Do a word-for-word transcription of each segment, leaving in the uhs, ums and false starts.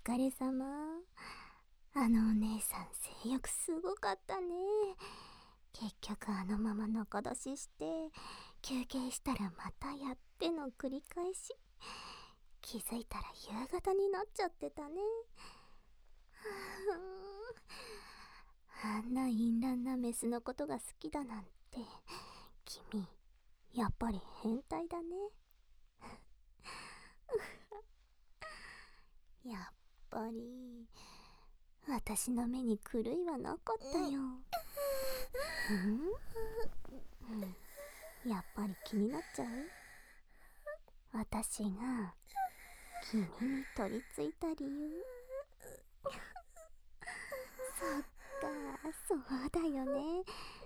疲れ様。あのお姉さん性欲すごかったね。結局あのまま中出しして休憩したらまたやっての繰り返し。気づいたら夕方になっちゃってたね。あんな淫乱なメスのことが好きだなんて、君やっぱり変態だね。やっぱり私の目に狂いはなかったよ。うん、うん、やっぱり気になっちゃう。私が君に取り付いた理由。そっか、そうだよね。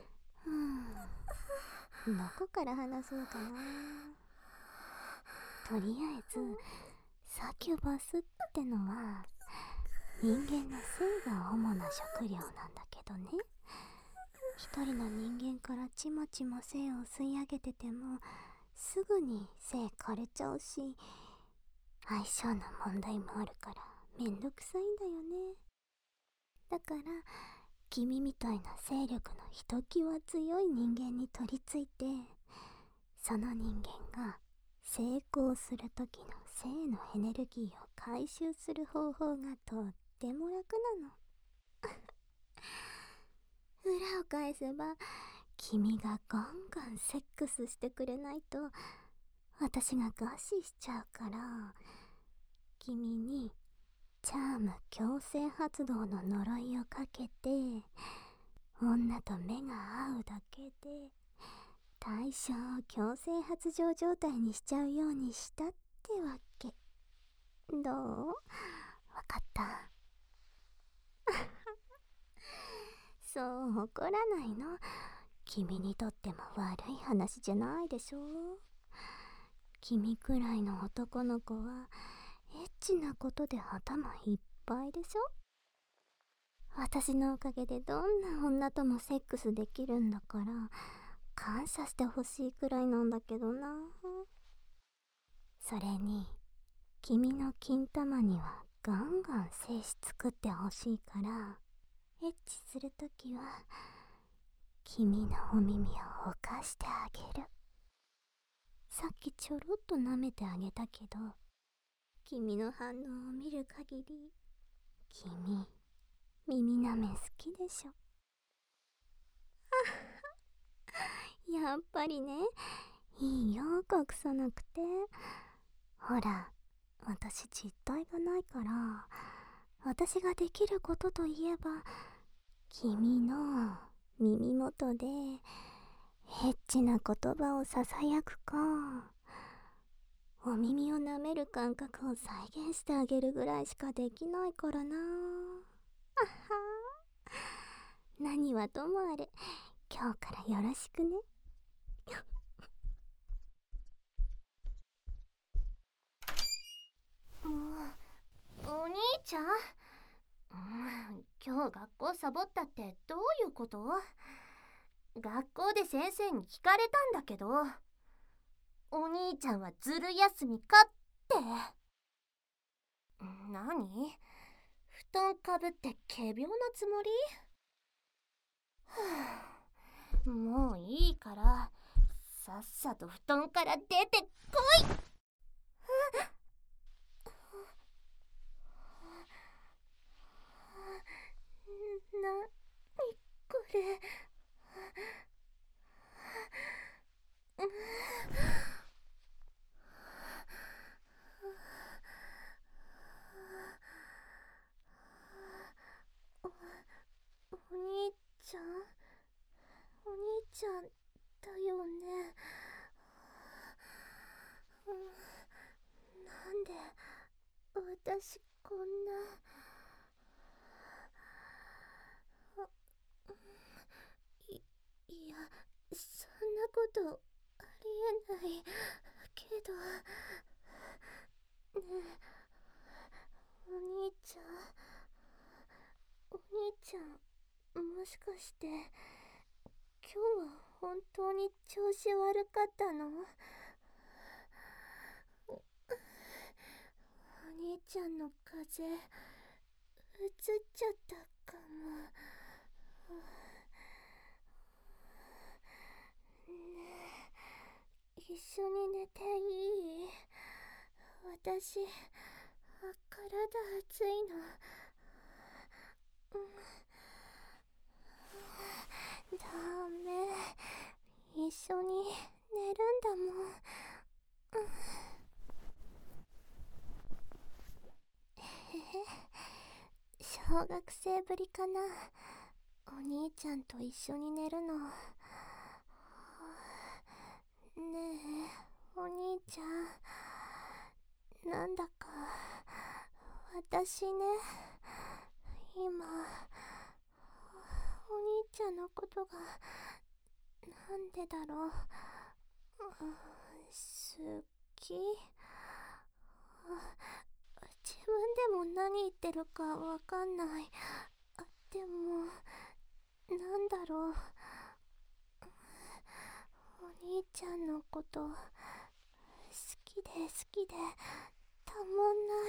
うん、どこから話そうかな。とりあえずサキュバスってのは人間の性が主な食料なんだけどね。一人の人間からちまちま性を吸い上げててもすぐに性枯れちゃうし、相性の問題もあるからめんどくさいんだよね。だから君みたいな勢力のひときわ強い人間に取り付いて、その人間が成功する時の性のエネルギーを回収する方法がとっても楽なの。裏を返せば君がガンガンセックスしてくれないと私が餓死しちゃうから、君にチャーム強制発動の呪いをかけて女と目が合うだけで対象を強制発情状態にしちゃうようにしたってわけ。どう？わかった？そう怒らないの。君にとっても悪い話じゃないでしょ。君くらいの男の子はエッチなことで頭いっぱいでしょ。私のおかげでどんな女ともセックスできるんだから感謝してほしいくらいなんだけどな。それに君の金玉にはガンガン精子作ってほしいから、エッチするときは君のお耳をおかしてあげる。さっきちょろっと舐めてあげたけど、君の反応を見る限り君耳舐め好きでしょ。やっぱりね。いいよ隠さなくて。ほら私実体がないから、私ができることといえば君の耳元でエッチな言葉をささやくか、お耳を舐める感覚を再現してあげるぐらいしかできないからな。あはー、何はともあれ今日からよろしくね。 もうお兄ちゃん、うん、今日学校サボったってどういうこと？学校で先生に聞かれたんだけど、お兄ちゃんはずる休みかって。何？布団かぶって仮病のつもり？はあ、もういいからさっさと布団から出てこい。なにこれ。お兄ちゃん、お兄ちゃんだよね。なんで私こんな。い、いや、そんなことありえないけど。ねえ、お兄ちゃん、お兄ちゃん、もしかして今日は本当に調子悪かったの？お兄ちゃんの風邪うつっちゃったかも。ねえ、一緒に寝ていい？私、体熱いの。ダメ、一緒に寝るんだもん。へへ、小学生ぶりかな、お兄ちゃんと一緒に寝るの。ねえ、お兄ちゃん、なんだか私ね、今お兄ちゃんのことがなんでだろう、好き？自分でも何言ってるかわかんない。でもなんだろう、お兄ちゃんのこと好きで好きでたまんない。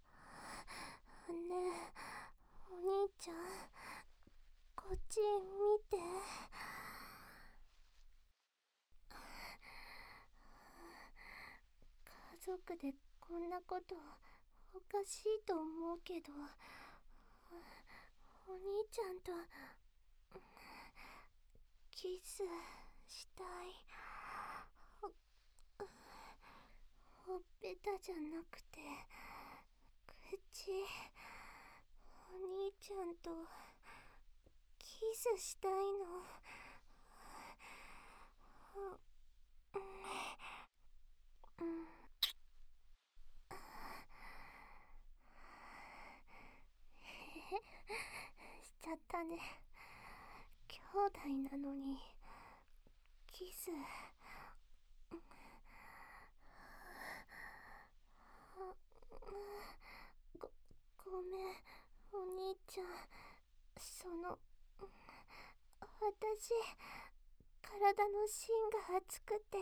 ねえ、お兄ちゃん、こっち見て。家族でこんなことおかしいと思うけど、お兄ちゃんとキスしたい。ほっぺたじゃなくて口。お兄ちゃんとキスしたいの。うん、しちゃったね。兄弟なのにキス。ご、ごめん、お兄ちゃん。その、私、体の芯が熱くて、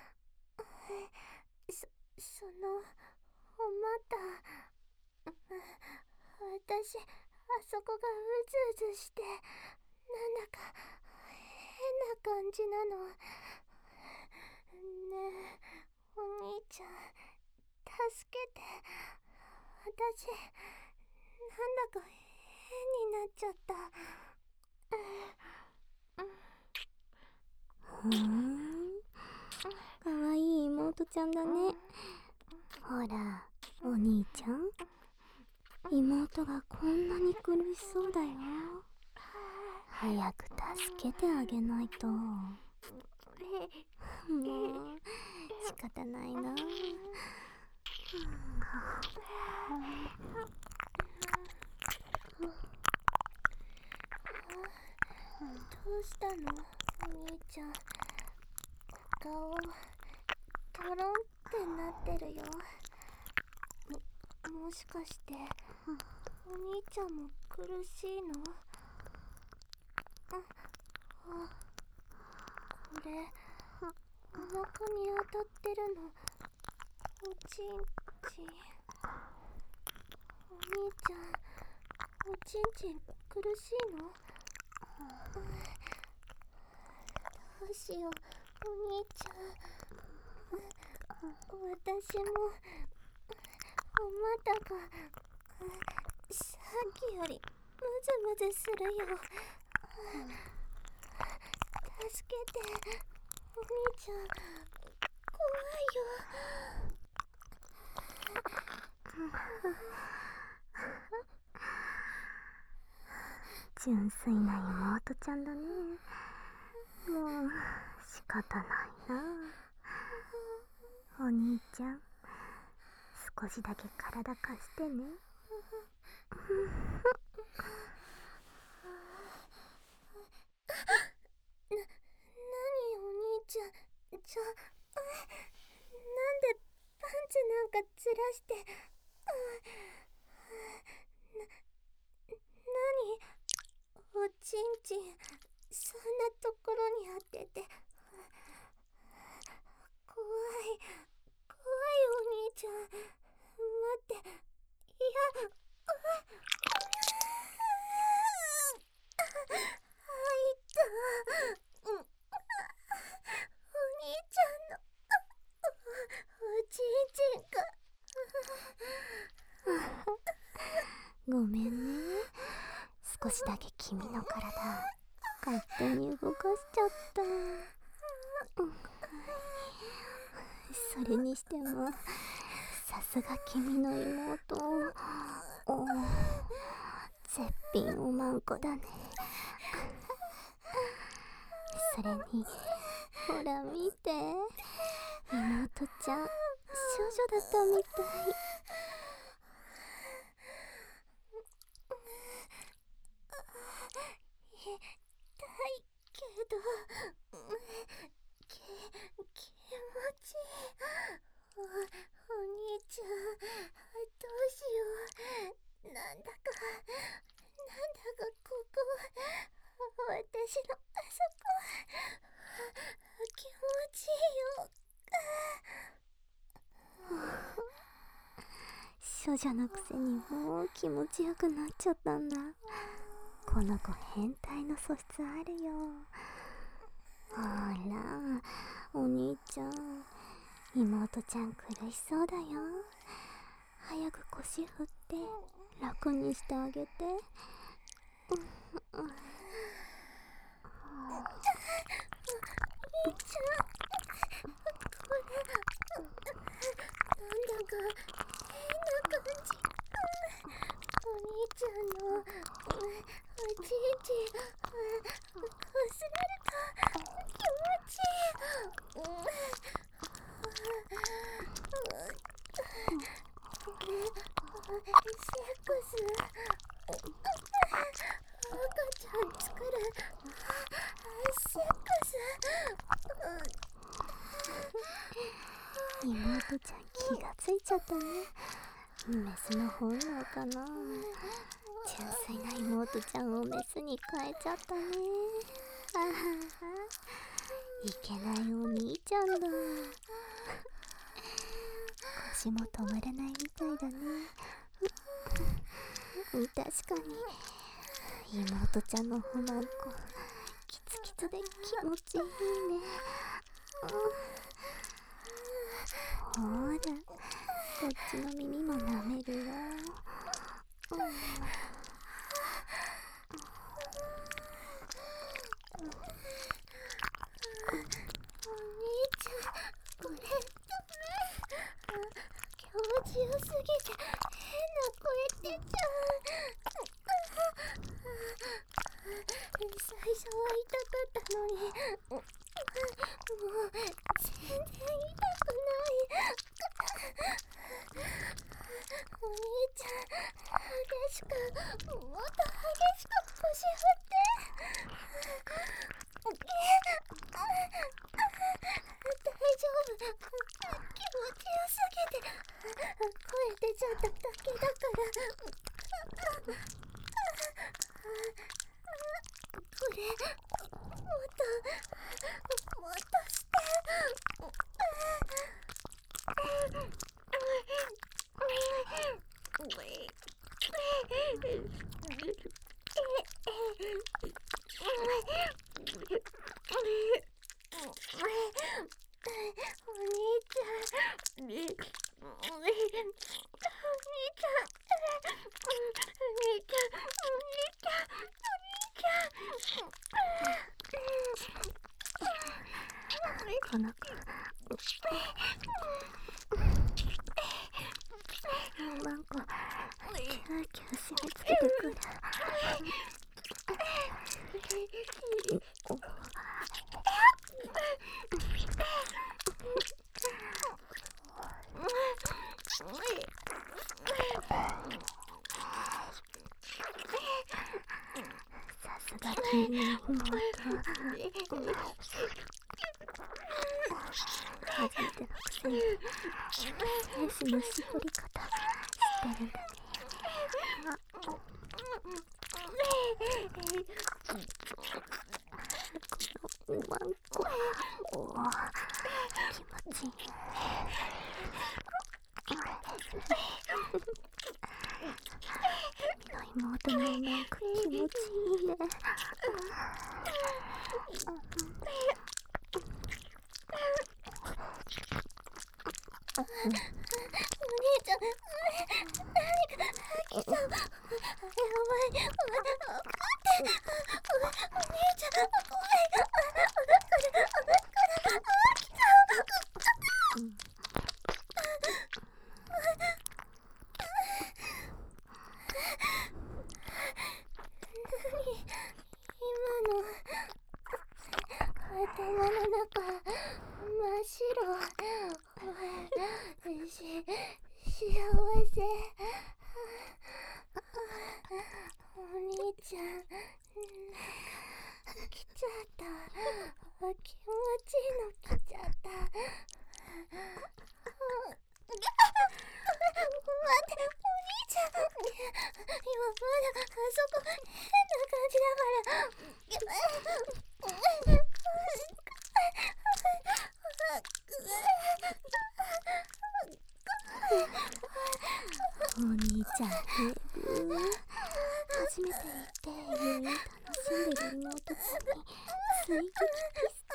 そ、その、お股、私、あそこがうずうずして、なんだか、変な感じなの。ねえ、お兄ちゃん、助けて。私、なんだか変になっちゃった。 ふーん、かわいい妹ちゃんだね。ほら、お兄ちゃん、妹がこんなに苦しそうだよ。早く助けてあげないと。もう仕方ないな。 どうしたの、お兄ちゃん。顔トロンってなってるよ。も、もしかしてお兄ちゃんも苦しいの？あ、あ、これお腹に当たってるの。おちんちん。お兄ちゃん、おちんちん苦しいの？どうしよう、お兄ちゃん。私もお股がさっきよりムズムズするよ。助けて、お兄ちゃん、怖いよ。 純粋な妹ちゃんだね。もう仕方ないな。お兄ちゃん、少しだけ体貸してね。 な、なにお兄ちゃん、ちょ、なんでパンツなんかずらして、な、なに、おちんちん、そんなところに当てて。怖い、怖いお兄ちゃん。待って、 少しだけ君の体勝手に動かしちゃった。うん、それにしてもさすが君の妹。お絶品おまんこだね。それにほら見て、妹ちゃん少女だったみたい。 痛いけどき気持ちいい。お、お兄ちゃん、どうしよう。なんだかなんだかここ私のあそこ気持ちいいよ。 処女のくせにもう気持ちよくなっちゃったんだ。この子変態の素質あるよ。ほらお兄ちゃん、妹ちゃん苦しそうだよ。早く腰振って楽にしてあげて。お兄ちゃん、これなんだか変な感じ。お兄ちゃんのおちんちんこすられた。気持ちいい。これセックス。赤ちゃん作るセックス。 妹ちゃん気がついちゃったね。メスの本能かな。純粋な妹ちゃんをメスに変えちゃったね。あははいけないお兄ちゃんだ。腰も止まらないみたいだね。確かに妹ちゃんのほまんこキツキツで気持ちいいね。ほらこっちの耳も舐めるよ。うん、お兄ちゃん、これダメ。気持ちよすぎて変な声出ちゃう。最初は痛かったのにもう全然痛くない。お兄ちゃん、激しく、もっと激しく腰振って。大丈夫。気持ちよすぎて声出ちゃっただけだから。これもっともっとして。お兄ちゃん、お兄ちゃん、お兄ちゃん、お兄ちゃん、お兄ちゃん、 この子マンコキューキュー締め付けてくる。さすが君の妹。初めてのくせに精子の絞り方知ってるんだね。このワンコ、おー気持ちいいね。君の妹のワンコ気持ちいいね。 お兄ちゃん、何か吐きそう。やばい。 中真っ白。し幸せ。お兄ちゃん来ちゃった。気持ちいいの来ちゃった。待って、お兄ちゃん今まだあそこ変な感じだからお兄ちゃんヘブ初めて行ってゆい楽しんでる妹ちゃんに追撃キス。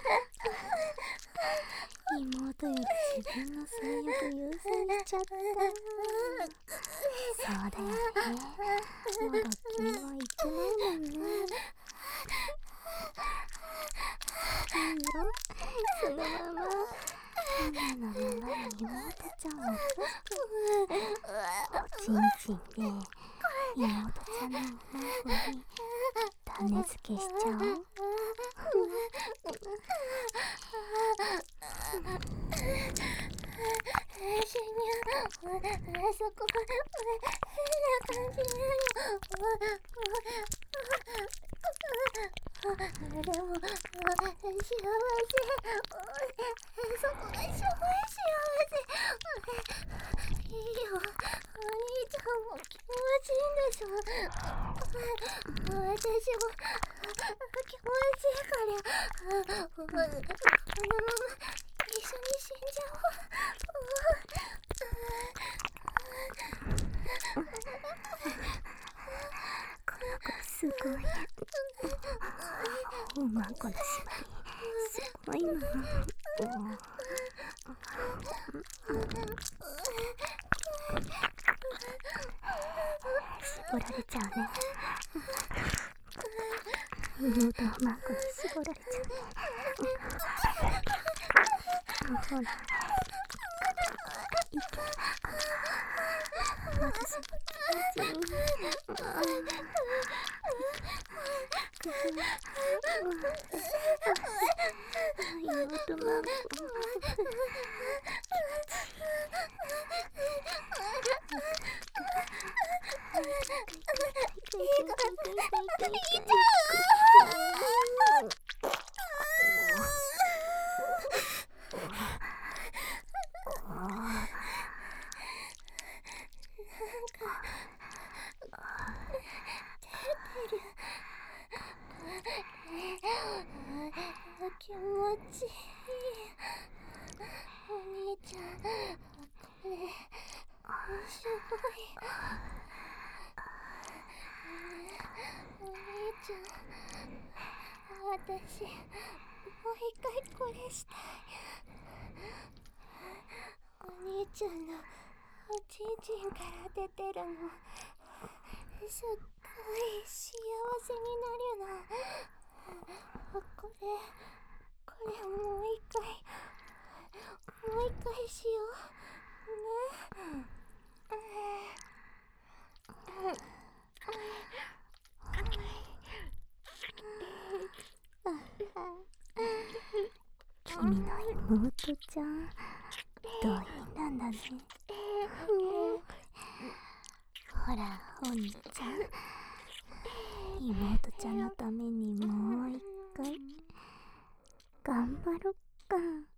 妹より自分の性欲優先しちゃった。そうだよね、まだ君は行ってないもんね。いいよ、そのまま今のままに妹ちゃんを落としておちんちんで妹ちゃんの孫に種付けしちゃおう。 しにゃあそこ変な感じなの。でも幸せ。そこがすごい幸せ。いいよ、お兄ちゃんも気持ちいいんでしょ。私も気持ちいいからこのまま一緒に死んじゃおう。 この子すごい。おまんこの縛りすごいな。絞られちゃうね。妹のマンコに絞られちゃうね。ほら私も気持ちいい。妹マンコ気持ちいい。お兄ちゃん、これすごい。お兄ちゃん、私もう一回これしたい。お兄ちゃんのおちんちんから出てるのすっごい幸せになるの。これこれもう一回もう一回しようね。 君の妹ちゃん同意なんだね。ほらお兄ちゃん、妹ちゃんのためにもう一回頑張ろっか。